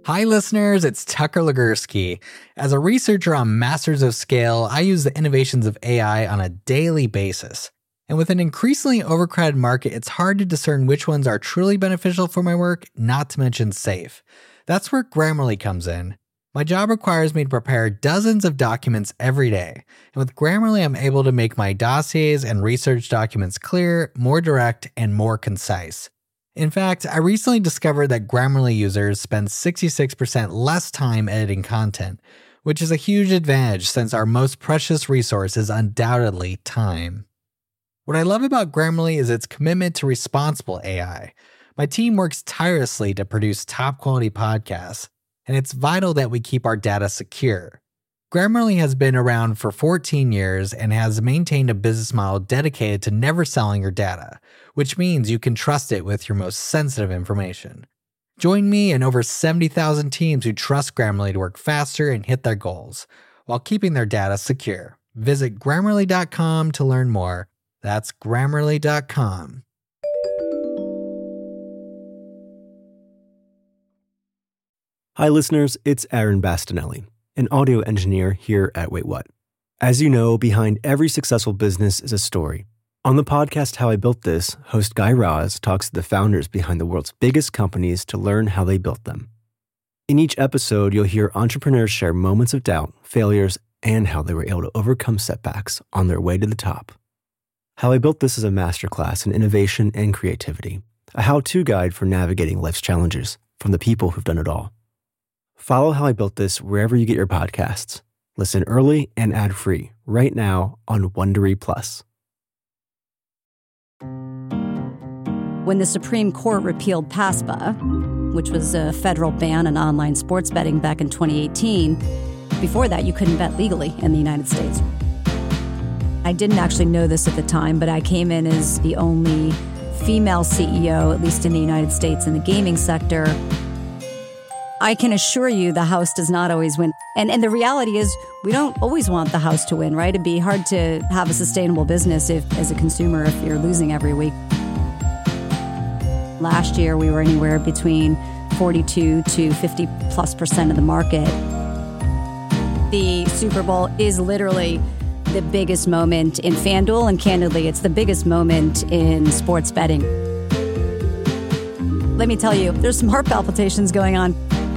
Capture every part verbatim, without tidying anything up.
Hi listeners, it's Tucker Legursky. As a researcher on Masters of Scale, I use the innovations of A I on a daily basis. And with an increasingly overcrowded market, it's hard to discern which ones are truly beneficial for my work, not to mention safe. That's where Grammarly comes in. My job requires me to prepare dozens of documents every day. And with Grammarly, I'm able to make my dossiers and research documents clear, more direct, and more concise. In fact, I recently discovered that Grammarly users spend sixty-six percent less time editing content, which is a huge advantage since our most precious resource is undoubtedly time. What I love about Grammarly is its commitment to responsible A I. My team works tirelessly to produce top-quality podcasts, and it's vital that we keep our data secure. Grammarly has been around for fourteen years and has maintained a business model dedicated to never selling your data, which means you can trust it with your most sensitive information. Join me and over seventy thousand teams who trust Grammarly to work faster and hit their goals, while keeping their data secure. Visit Grammarly dot com to learn more. That's Grammarly dot com. Hi listeners, it's Aaron Bastinelli, an audio engineer here at Wait What. As you know, behind every successful business is a story. On the podcast How I Built This, host Guy Raz talks to the founders behind the world's biggest companies to learn how they built them. In each episode, you'll hear entrepreneurs share moments of doubt, failures, and how they were able to overcome setbacks on their way to the top. How I Built This is a masterclass in innovation and creativity, a how-to guide for navigating life's challenges from the people who've done it all. Follow How I Built This wherever you get your podcasts. Listen early and ad-free right now on Wondery Plus. When the Supreme Court repealed PASPA, which was a federal ban on online sports betting back in twenty eighteen, before that you couldn't bet legally in the United States. I didn't actually know this at the time, but I came in as the only female C E O, at least in the United States, in the gaming sector. I can assure you the house does not always win. And and the reality is we don't always want the house to win, right? It'd be hard to have a sustainable business if, as a consumer, if you're losing every week. Last year, we were anywhere between forty-two to fifty plus percent of the market. The Super Bowl is literally the biggest moment in FanDuel, and candidly, it's the biggest moment in sports betting. Let me tell you, there's some heart palpitations going on.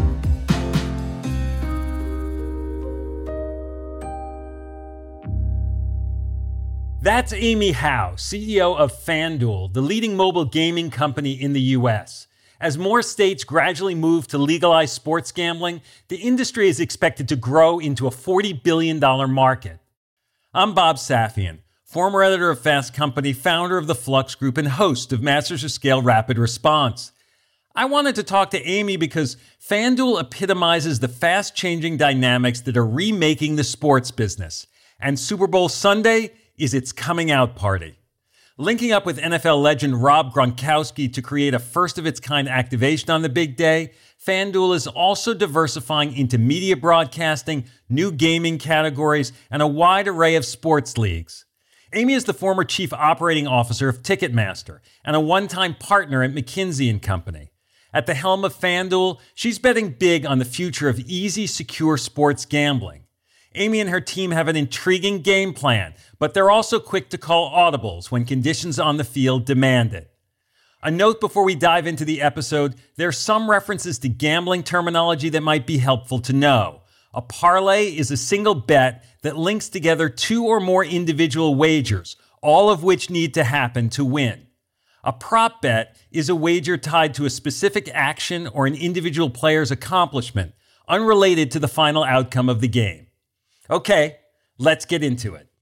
That's Amy Howe, C E O of FanDuel, the leading mobile gaming company in the U S. As more states gradually move to legalize sports gambling, the industry is expected to grow into a forty billion dollars market. I'm Bob Safian, former editor of Fast Company, founder of the Flux Group, and host of Masters of Scale Rapid Response. I wanted to talk to Amy because FanDuel epitomizes the fast-changing dynamics that are remaking the sports business, and Super Bowl Sunday is its coming out party. Linking up with N F L legend Rob Gronkowski to create a first-of-its-kind activation on the big day, FanDuel is also diversifying into media broadcasting, new gaming categories, and a wide array of sports leagues. Amy is the former chief operating officer of Ticketmaster and a one-time partner at McKinsey and Company. At the helm of FanDuel, she's betting big on the future of easy, secure sports gambling. Amy and her team have an intriguing game plan, but they're also quick to call audibles when conditions on the field demand it. A note before we dive into the episode, there are some references to gambling terminology that might be helpful to know. A parlay is a single bet that links together two or more individual wagers, all of which need to happen to win. A prop bet is a wager tied to a specific action or an individual player's accomplishment, unrelated to the final outcome of the game. Okay, let's get into it.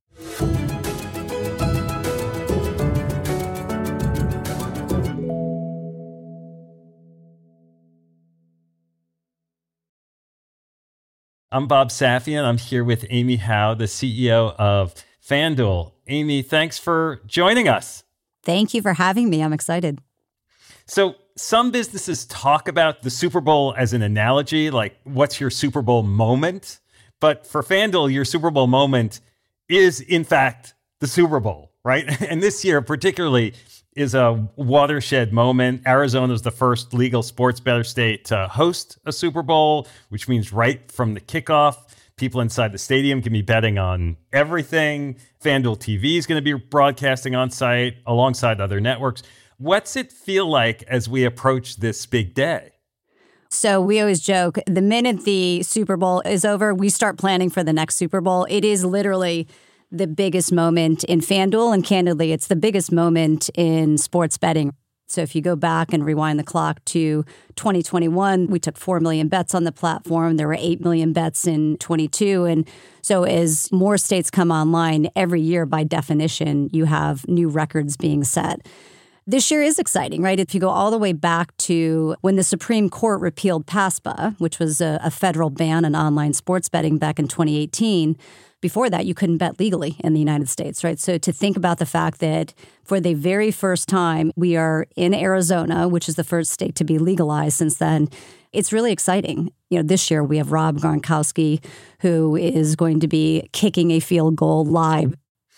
I'm Bob Safian. I'm here with Amy Howe, the C E O of FanDuel. Amy, thanks for joining us. Thank you for having me. I'm excited. So some businesses talk about the Super Bowl as an analogy, like what's your Super Bowl moment? But for FanDuel, your Super Bowl moment is, in fact, the Super Bowl, right? And this year particularly, is a watershed moment. Arizona is the first legal sports bettor state to host a Super Bowl, which means right from the kickoff, people inside the stadium can be betting on everything. FanDuel T V is going to be broadcasting on site alongside other networks. What's it feel like as we approach this big day? So we always joke, the minute the Super Bowl is over, we start planning for the next Super Bowl. It is literally the biggest moment in FanDuel, and candidly, it's the biggest moment in sports betting. So if you go back and rewind the clock to twenty twenty-one, we took four million bets on the platform. There were eight million bets in twenty-two. And so as more states come online every year, by definition, you have new records being set. This year is exciting, right? If you go all the way back to when the Supreme Court repealed PASPA, which was a, a federal ban on online sports betting back in twenty eighteen, before that, you couldn't bet legally in the United States, right? So to think about the fact that for the very first time, we are in Arizona, which is the first state to be legalized since then, it's really exciting. You know, this year we have Rob Gronkowski, who is going to be kicking a field goal live.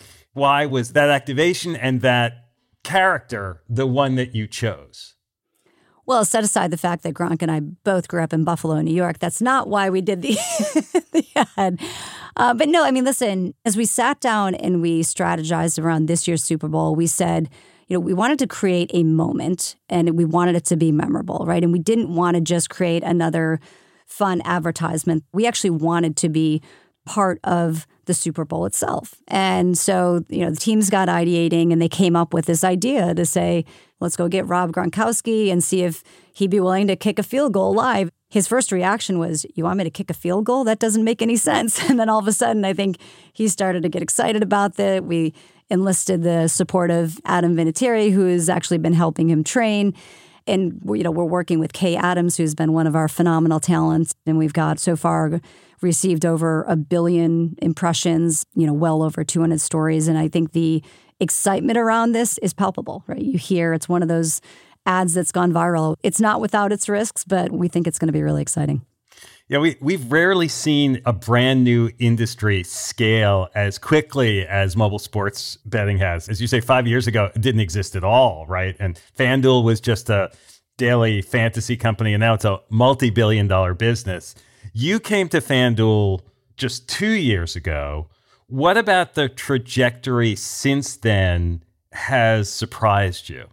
Why was that activation and that character the one that you chose? Well, set aside the fact that Gronk and I both grew up in Buffalo, New York, that's not why we did the, the ad. Uh, but no, I mean, listen, as we sat down and we strategized around this year's Super Bowl, we said, you know, we wanted to create a moment and we wanted it to be memorable, right? And we didn't want to just create another fun advertisement. We actually wanted to be part of the Super Bowl itself. And so, you know, the teams got ideating and they came up with this idea to say, let's go get Rob Gronkowski and see if he'd be willing to kick a field goal live. His first reaction was, you want me to kick a field goal? That doesn't make any sense. And then all of a sudden, I think he started to get excited about that. We enlisted the support of Adam Vinatieri, who has actually been helping him train. And, you know, we're working with Kay Adams, who's been one of our phenomenal talents. And we've got so far received over a billion impressions, you know, well over two hundred stories. And I think the excitement around this is palpable, right? You hear it's one of those ads that's gone viral. It's not without its risks, but we think it's going to be really exciting. Yeah, we, we've rarely seen a brand new industry scale as quickly as mobile sports betting has. As you say, five years ago, it didn't exist at all, right? And FanDuel was just a daily fantasy company, and now it's a multi-billion dollar business. You came to FanDuel just two years ago. What about the trajectory since then has surprised you?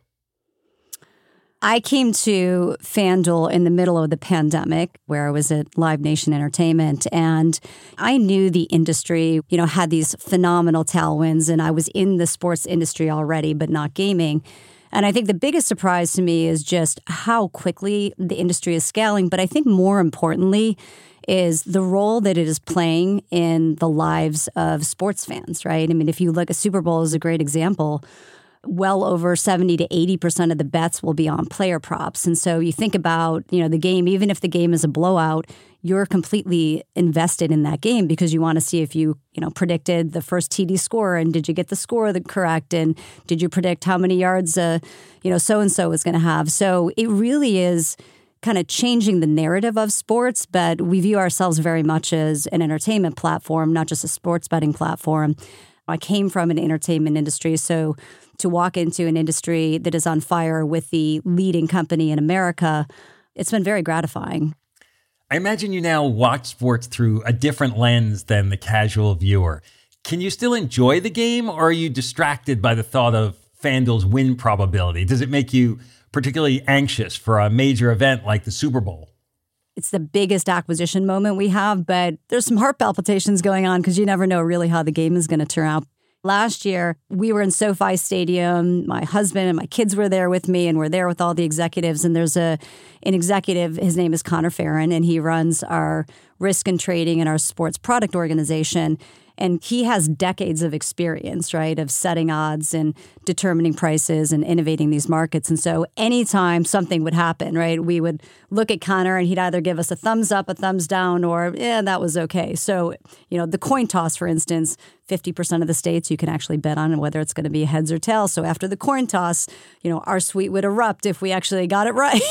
I came to FanDuel in the middle of the pandemic, where I was at Live Nation Entertainment, and I knew the industry, you know, had these phenomenal tailwinds, and I was in the sports industry already, but not gaming. And I think the biggest surprise to me is just how quickly the industry is scaling. But I think more importantly is the role that it is playing in the lives of sports fans, right? I mean, if you look at Super Bowl is a great example. Well over seventy to eighty percent of the bets will be on player props. And so you think about, you know, the game, even if the game is a blowout, you're completely invested in that game because you want to see if you, you know, predicted the first T D score and did you get the score correct and did you predict how many yards, uh, you know, so-and-so was going to have. So it really is kind of changing the narrative of sports, but we view ourselves very much as an entertainment platform, not just a sports betting platform. I came from an entertainment industry, so to walk into an industry that is on fire with the leading company in America, it's been very gratifying. I imagine you now watch sports through a different lens than the casual viewer. Can you still enjoy the game, or are you distracted by the thought of FanDuel's win probability? Does it make you particularly anxious for a major event like the Super Bowl? It's the biggest acquisition moment we have, but there's some heart palpitations going on because you never know really how the game is going to turn out. Last year, we were in SoFi Stadium. My husband and my kids were there with me, and we're there with all the executives. And there's a an executive, his name is Connor Farren, and he runs our risk and trading and our sports product organization. And he has decades of experience, right, of setting odds and determining prices and innovating these markets. And so anytime something would happen, right, we would look at Connor and he'd either give us a thumbs up, a thumbs down, or, yeah, that was okay. So, you know, the coin toss, for instance, fifty percent of the states you can actually bet on whether it's going to be heads or tails. So after the coin toss, you know, our suite would erupt if we actually got it right.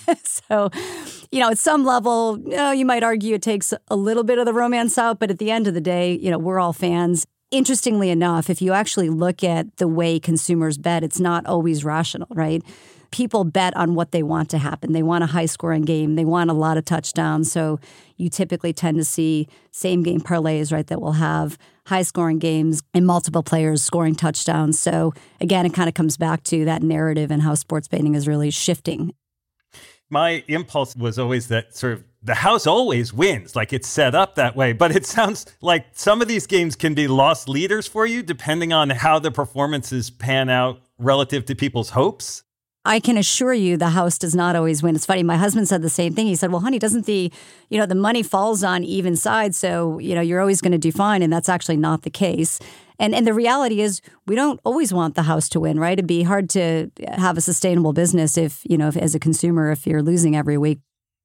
So, you know, at some level, you know, you might argue it takes a little bit of the romance out, but at the end of the day, you know, we're all fans. Interestingly enough, if you actually look at the way consumers bet, it's not always rational, right? People bet on what they want to happen. They want a high-scoring game. They want a lot of touchdowns. So you typically tend to see same-game parlays, right, that will have high-scoring games and multiple players scoring touchdowns. So again, it kind of comes back to that narrative and how sports betting is really shifting. My impulse was always that sort of the house always wins, like it's set up that way. But it sounds like some of these games can be lost leaders for you, depending on how the performances pan out relative to people's hopes. I can assure you the house does not always win. It's funny. My husband said the same thing. He said, well, honey, doesn't the, you know, the money falls on even sides. So, you know, you're always going to do fine. And that's actually not the case. And and the reality is we don't always want the house to win, right? It'd be hard to have a sustainable business if, you know, if, as a consumer, if you're losing every week.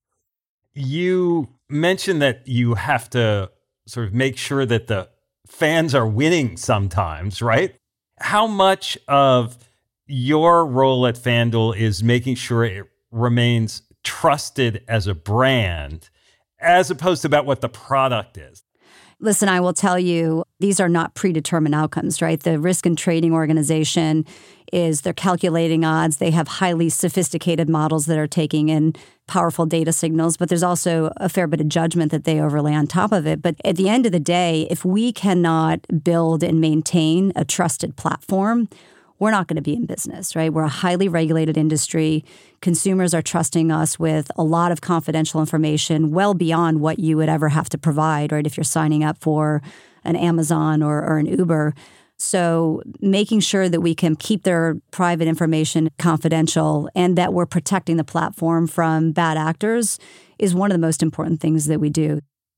You mentioned that you have to sort of make sure that the fans are winning sometimes, right? How much of your role at FanDuel is making sure it remains trusted as a brand as opposed to about what the product is? Listen, I will tell you, these are not predetermined outcomes, right? The risk and trading organization is they're calculating odds. They have highly sophisticated models that are taking in powerful data signals, but there's also a fair bit of judgment that they overlay on top of it. But at the end of the day, if we cannot build and maintain a trusted platform, we're not going to be in business, right? We're a highly regulated industry. Consumers are trusting us with a lot of confidential information well beyond what you would ever have to provide, right? If you're signing up for an Amazon or, or an Uber. So making sure that we can keep their private information confidential and that we're protecting the platform from bad actors is one of the most important things that we do.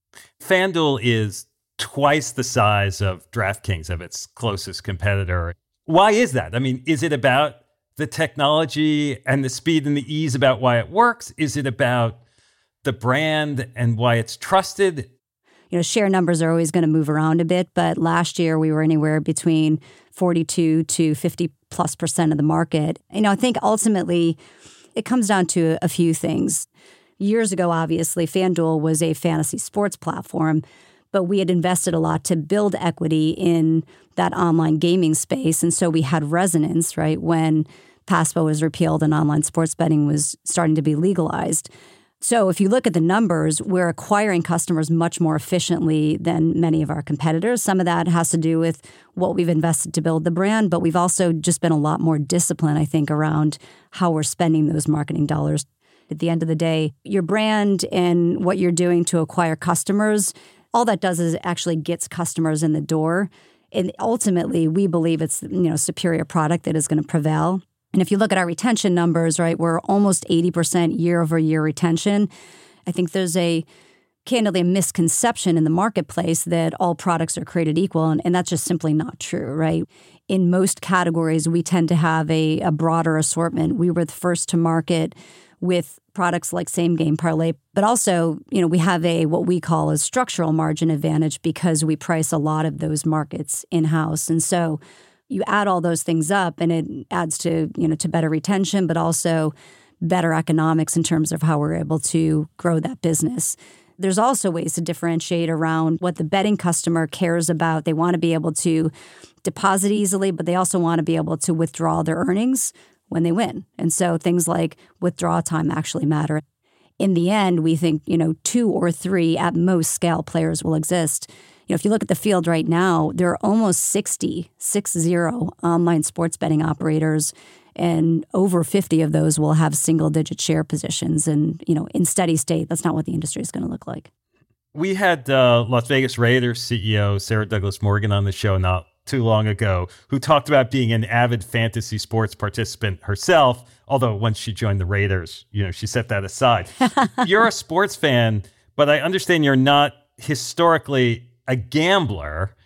FanDuel is twice the size of DraftKings, of its closest competitor. Why is that? I mean, is it about the technology and the speed and the ease about why it works? Is it about the brand and why it's trusted? You know, share numbers are always going to move around a bit, but last year we were anywhere between forty-two to fifty plus percent of the market. You know, I think ultimately it comes down to a few things. Years ago, obviously, FanDuel was a fantasy sports platform, but we had invested a lot to build equity in that online gaming space. And so we had resonance, right, when PASPA was repealed and online sports betting was starting to be legalized. So if you look at the numbers, we're acquiring customers much more efficiently than many of our competitors. Some of that has to do with what we've invested to build the brand, but we've also just been a lot more disciplined, I think, around how we're spending those marketing dollars. At the end of the day, your brand and what you're doing to acquire customers, all that does is it actually gets customers in the door. And ultimately, we believe it's, you know, superior product that is going to prevail. And if you look at our retention numbers, right, we're almost eighty percent year over year retention. I think there's a, candidly, a misconception in the marketplace that all products are created equal. And, and that's just simply not true, right? In most categories, we tend to have a, a broader assortment. We were the first to market with products like Same Game Parlay, but also, you know, we have a what we call a structural margin advantage because we price a lot of those markets in-house. And so you add all those things up and it adds to, you know, to better retention, but also better economics in terms of how we're able to grow that business. There's also ways to differentiate around what the betting customer cares about. They want to be able to deposit easily, but they also want to be able to withdraw their earnings when they win. And so things like withdrawal time actually matter. In the end, we think, you know, two or three at most scale players will exist. You know, if you look at the field right now, there are almost sixty, six zero online sports betting operators, and over fifty of those will have single digit share positions. And, you know, in steady state, that's not what the industry is going to look like. We had uh, Las Vegas Raiders C E O Sarah Douglas Morgan on the show not too long ago, who talked about being an avid fantasy sports participant herself, although once she joined the Raiders, you know, she set that aside. You're a sports fan, but I understand you're not historically a gambler.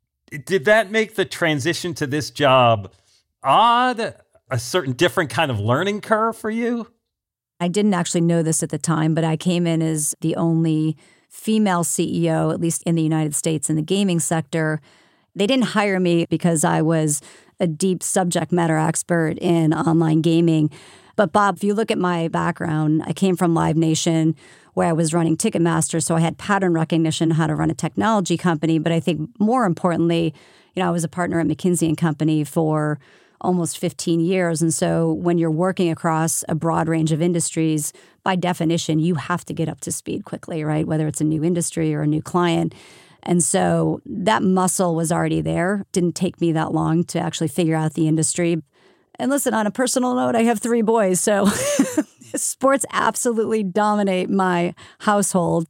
Did that make the transition to this job odd? A certain different kind of learning curve for you? I didn't actually know this at the time, but I came in as the only female C E O, at least in the United States, in the gaming sector. They didn't hire me because I was a deep subject matter expert in online gaming. But Bob, if you look at my background, I came from Live Nation, where I was running Ticketmaster, so I had pattern recognition, how to run a technology company. But I think more importantly, you know, I was a partner at McKinsey and Company for almost fifteen years. And so when you're working across a broad range of industries, by definition, you have to get up to speed quickly, right? Whether it's a new industry or a new client. And so that muscle was already there. Didn't take me that long to actually figure out the industry. And listen, on a personal note, I have three boys, so sports absolutely dominate my household.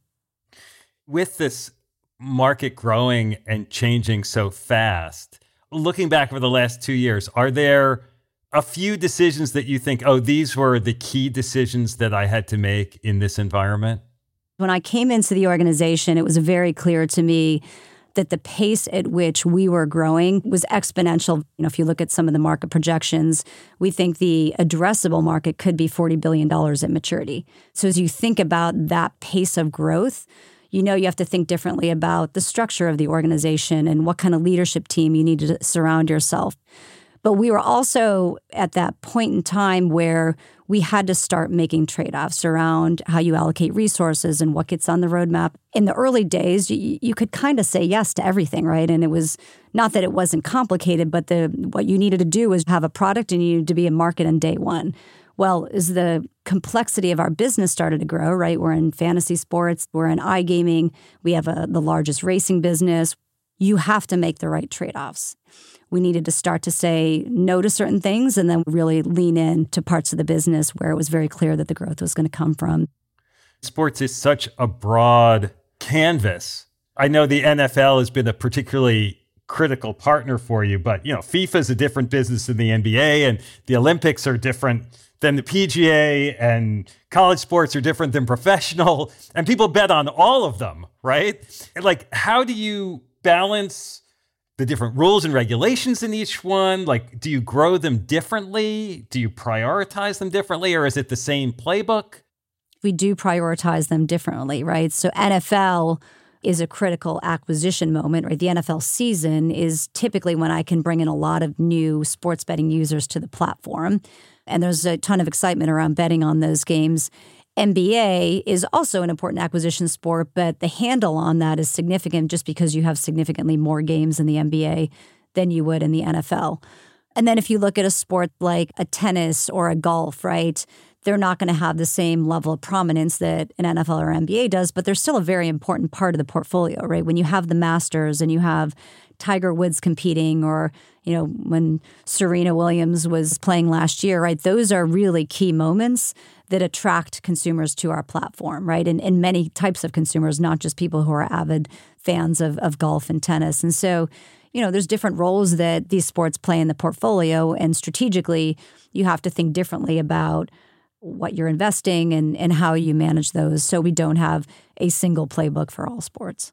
With this market growing and changing so fast, looking back over the last two years, are there a few decisions that you think, oh, these were the key decisions that I had to make in this environment? When I came into the organization, it was very clear to me that the pace at which we were growing was exponential. You know, if you look at some of the market projections, we think the addressable market could be forty billion dollars at maturity. So as you think about that pace of growth, you know you have to think differently about the structure of the organization and what kind of leadership team you need to surround yourself. But we were also at that point in time where we had to start making trade-offs around how you allocate resources and what gets on the roadmap. In the early days, you, you could kind of say yes to everything, right? And it was not that it wasn't complicated, but the what you needed to do was have a product and you needed to be in market on day one. Well, as the complexity of our business started to grow, right? We're in fantasy sports, we're in iGaming, we have a, the largest racing business. You have to make the right trade-offs. We needed to start to say no to certain things and then really lean in to parts of the business where it was very clear that the growth was going to come from. Sports is such a broad canvas. I know the N F L has been a particularly critical partner for you, but you know, FIFA is a different business than the N B A, and the Olympics are different than the P G A, and college sports are different than professional, and people bet on all of them, right? Like, how do you balance the different rules and regulations in each one? Like, do you grow them differently? Do you prioritize them differently? Or is it the same playbook? We do prioritize them differently, right? So N F L is a critical acquisition moment, right? The N F L season is typically when I can bring in a lot of new sports betting users to the platform. And there's a ton of excitement around betting on those games. N B A is also an important acquisition sport, but the handle on that is significant just because you have significantly more games in the N B A than you would in the N F L. And then if you look at a sport like a tennis or a golf, right, they're not going to have the same level of prominence that an N F L or N B A does, but they're still a very important part of the portfolio, right? When you have the Masters and you have Tiger Woods competing, or, you know, when Serena Williams was playing last year, right? Those are really key moments that attract consumers to our platform, right? And, and many types of consumers, not just people who are avid fans of, of golf and tennis. And so, you know, there's different roles that these sports play in the portfolio, and strategically, you have to think differently about what you're investing and, and how you manage those, so we don't have a single playbook for all sports.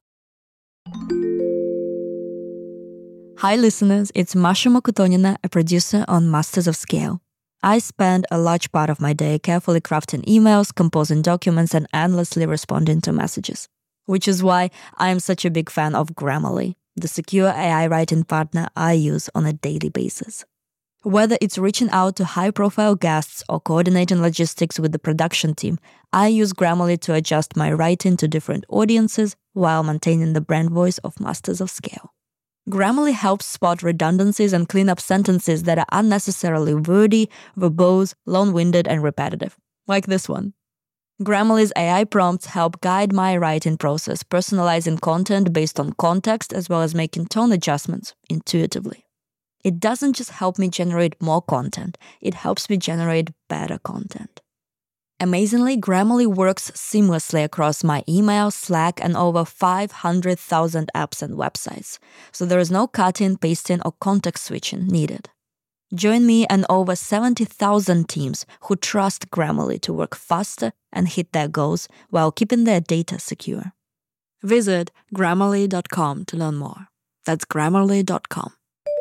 Hi listeners, it's Masha Mokotonina, a producer on Masters of Scale. I spend a large part of my day carefully crafting emails, composing documents, and endlessly responding to messages. Which is why I am such a big fan of Grammarly, the secure A I writing partner I use on a daily basis. Whether it's reaching out to high-profile guests or coordinating logistics with the production team, I use Grammarly to adjust my writing to different audiences while maintaining the brand voice of Masters of Scale. Grammarly helps spot redundancies and clean up sentences that are unnecessarily wordy, verbose, long-winded, and repetitive, like this one. Grammarly's A I prompts help guide my writing process, personalizing content based on context as well as making tone adjustments intuitively. It doesn't just help me generate more content, it helps me generate better content. Amazingly, Grammarly works seamlessly across my email, Slack, and over five hundred thousand apps and websites, so there is no cutting, pasting, or context switching needed. Join me and over seventy thousand teams who trust Grammarly to work faster and hit their goals while keeping their data secure. Visit Grammarly dot com to learn more. That's Grammarly dot com.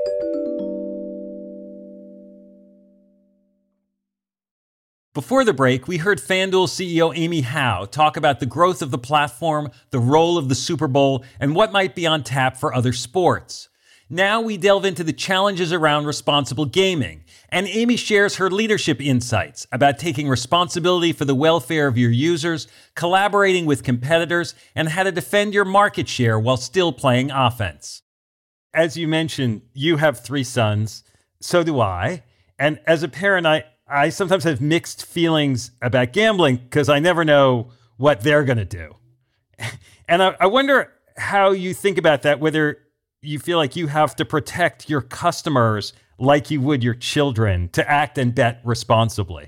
Before the break, we heard FanDuel C E O Amy Howe talk about the growth of the platform, the role of the Super Bowl, and what might be on tap for other sports. Now we delve into the challenges around responsible gaming And Amy shares her leadership insights about taking responsibility for the welfare of your users, collaborating with competitors, and how to defend your market share while still playing offense. As you mentioned, you have three sons. So do I. And as a parent, I, I sometimes have mixed feelings about gambling because I never know what they're going to do. And I, I wonder how you think about that, whether you feel like you have to protect your customers like you would your children to act and bet responsibly.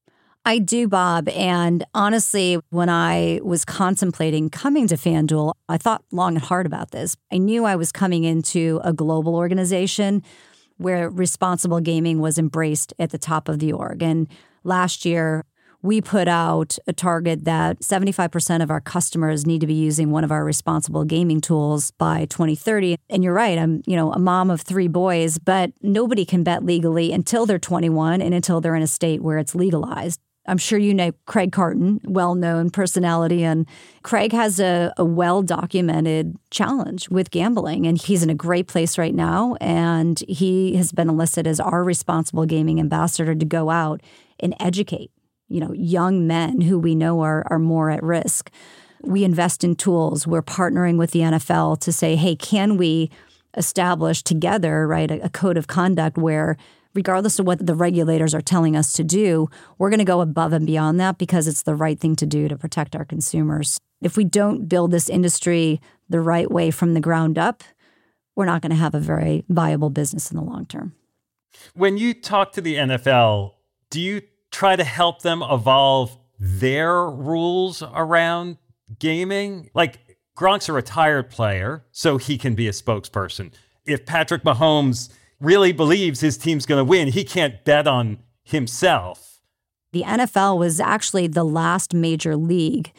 I do, Bob. And honestly, when I was contemplating coming to FanDuel, I thought long and hard about this. I knew I was coming into a global organization where responsible gaming was embraced at the top of the org. And last year, we put out a target that seventy-five percent of our customers need to be using one of our responsible gaming tools by twenty thirty. And you're right, I'm, you know, a mom of three boys, but nobody can bet legally until they're twenty-one and until they're in a state where it's legalized. I'm sure you know Craig Carton, well-known personality, and Craig has a, a well-documented challenge with gambling, and he's in a great place right now, and he has been enlisted as our responsible gaming ambassador to go out and educate, you know, young men who we know are are more at risk. We invest in tools. We're partnering with the N F L to say, hey, can we establish together, right, a, a code of conduct where regardless of what the regulators are telling us to do, we're going to go above and beyond that because it's the right thing to do to protect our consumers. If we don't build this industry the right way from the ground up, we're not going to have a very viable business in the long term. When you talk to the N F L, do you try to help them evolve their rules around gaming? Like, Gronk's a retired player, so he can be a spokesperson. If Patrick Mahomes really believes his team's going to win, he can't bet on himself. The N F L was actually the last major league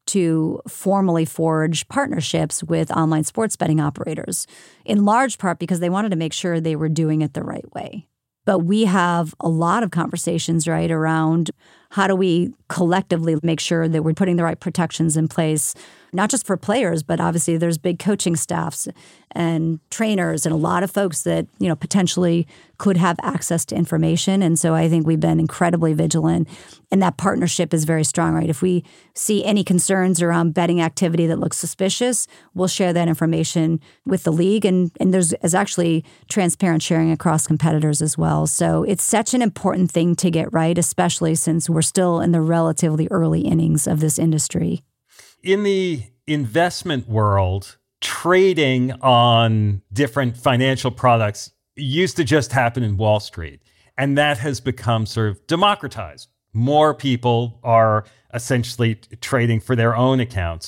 to formally forge partnerships with online sports betting operators, in large part because they wanted to make sure they were doing it the right way. But we have a lot of conversations, right, around how do we collectively make sure that we're putting the right protections in place, not just for players, but obviously there's big coaching staffs and trainers and a lot of folks that, you know, potentially could have access to information. And so I think we've been incredibly vigilant, and that partnership is very strong, right? If we see any concerns around betting activity that looks suspicious, we'll share that information with the league. And, and there's, there's actually transparent sharing across competitors as well. So it's such an important thing to get right, especially since we're still in the relatively early innings of this industry. In the investment world, trading on different financial products used to just happen in Wall Street, and that has become sort of democratized. More people are essentially trading for their own accounts.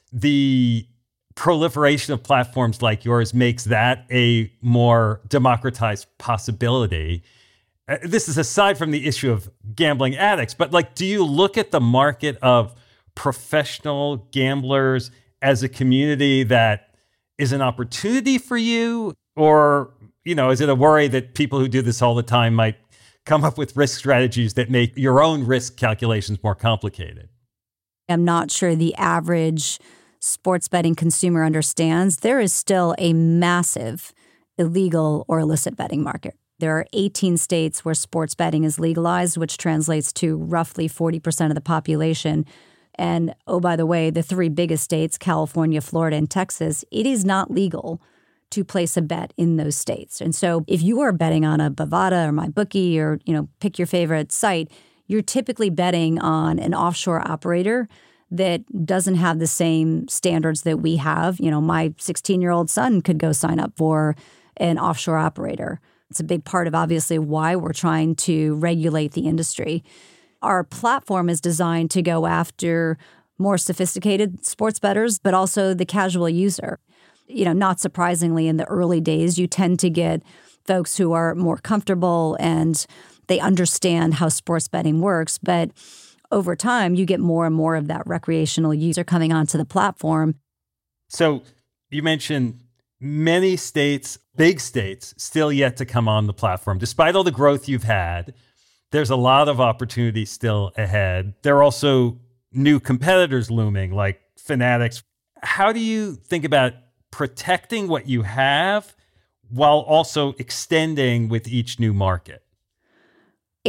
The proliferation of platforms like yours makes that a more democratized possibility. Uh, this is aside from the issue of gambling addicts, but like, do you look at the market of professional gamblers as a community that is an opportunity for you? Or, you know, is it a worry that people who do this all the time might come up with risk strategies that make your own risk calculations more complicated? I'm not sure the average sports betting consumer understands there is still a massive illegal or illicit betting market. There are eighteen states where sports betting is legalized, which translates to roughly forty percent of the population. And, oh, by the way, the three biggest states, California, Florida, and Texas, it is not legal to place a bet in those states. And so if you are betting on a Bovada or MyBookie or, you know, pick your favorite site, you're typically betting on an offshore operator that doesn't have the same standards that we have. You know, my sixteen-year-old son could go sign up for an offshore operator. It's a big part of, obviously, why we're trying to regulate the industry. Our platform is designed to go after more sophisticated sports bettors, but also the casual user. You know, not surprisingly, in the early days, you tend to get folks who are more comfortable and they understand how sports betting works. But over time, you get more and more of that recreational user coming onto the platform. So you mentioned many states, big states, still yet to come on the platform. Despite all the growth you've had, there's a lot of opportunity still ahead. There are also new competitors looming, like Fanatics. How do you think about protecting what you have while also extending with each new market?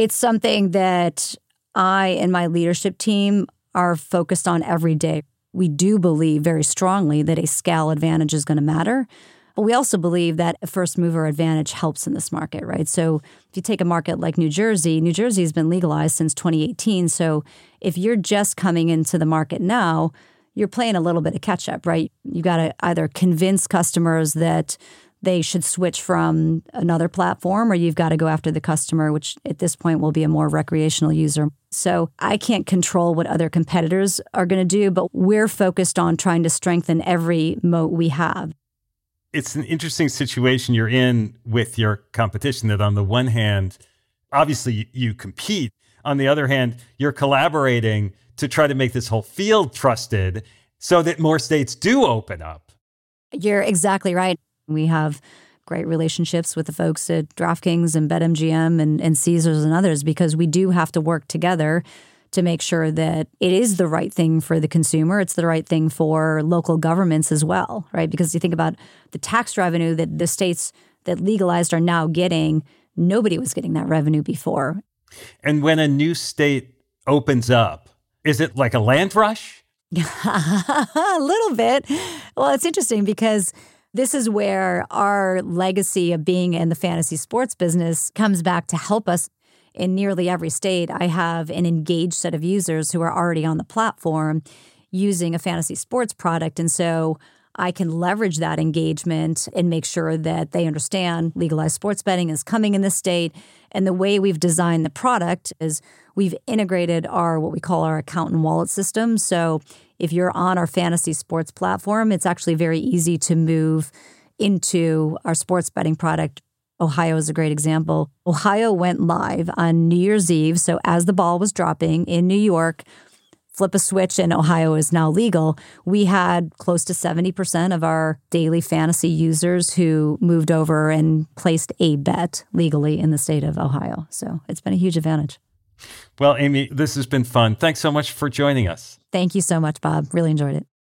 It's something that I and my leadership team are focused on every day. We do believe very strongly that a scale advantage is going to matter. But we also believe that a first mover advantage helps in this market, right? So if you take a market like New Jersey, New Jersey has been legalized since twenty eighteen. So if you're just coming into the market now, you're playing a little bit of catch up, right? You got to either convince customers that they should switch from another platform, or you've got to go after the customer, which at this point will be a more recreational user. So I can't control what other competitors are going to do, but we're focused on trying to strengthen every moat we have. It's an interesting situation you're in with your competition, that on the one hand, obviously you compete. On the other hand, you're collaborating to try to make this whole field trusted so that more states do open up. You're exactly right. We have great relationships with the folks at DraftKings and BetMGM and, and Caesars and others, because we do have to work together to make sure that it is the right thing for the consumer. It's the right thing for local governments as well, right? Because you think about the tax revenue that the states that legalized are now getting, nobody was getting that revenue before. And when a new state opens up, is it like a land rush? A little bit. Well, it's interesting because this is where our legacy of being in the fantasy sports business comes back to help us. In nearly every state, I have an engaged set of users who are already on the platform using a fantasy sports product. And so I can leverage that engagement and make sure that they understand legalized sports betting is coming in the state. And the way we've designed the product is we've integrated our what we call our account and wallet system. So if you're on our fantasy sports platform, it's actually very easy to move into our sports betting product. Ohio is a great example. Ohio went live on New Year's Eve. So as the ball was dropping in New York, flip a switch and Ohio is now legal. We had close to seventy percent of our daily fantasy users who moved over and placed a bet legally in the state of Ohio. So it's been a huge advantage. Well, Amy, this has been fun. Thanks so much for joining us. Thank you so much, Bob. Really enjoyed it.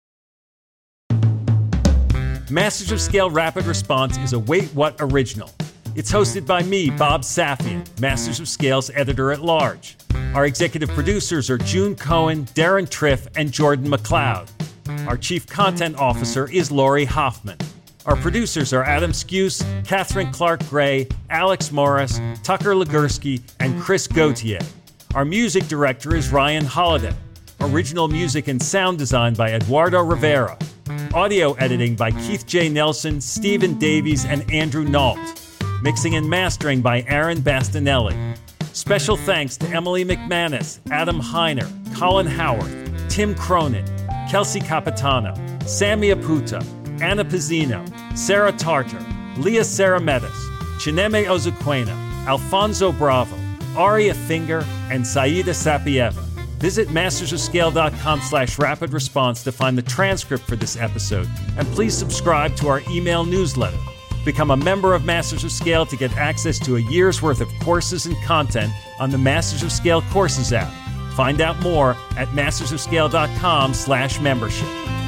Masters of Scale Rapid Response is a Wait What original. It's hosted by me, Bob Safian, Masters of Scale's editor-at-large. Our executive producers are June Cohen, Darren Triff, and Jordan McLeod. Our chief content officer is Lori Hoffman. Our producers are Adam Skuse, Catherine Clark-Gray, Alex Morris, Tucker Legursky, and Chris Gauthier. Our music director is Ryan Holiday. Original music and sound design by Eduardo Rivera. Audio editing by Keith J. Nelson, Stephen Davies, and Andrew Nault. Mixing and mastering by Aaron Bastinelli. Special thanks to Emily McManus, Adam Heiner, Colin Howarth, Tim Cronin, Kelsey Capitano, Sammy Aputa, Anna Pizzino, Sarah Tartar, Leah Sarametis, Chineme Ozuquena, Alfonso Bravo, Aria Finger, and Saida Sapieva. Visit mastersofscale.com slash rapid response to find the transcript for this episode, and please subscribe to our email newsletter. Become a member of Masters of Scale to get access to a year's worth of courses and content on the Masters of Scale Courses app. Find out more at mastersofscale.com slash membership.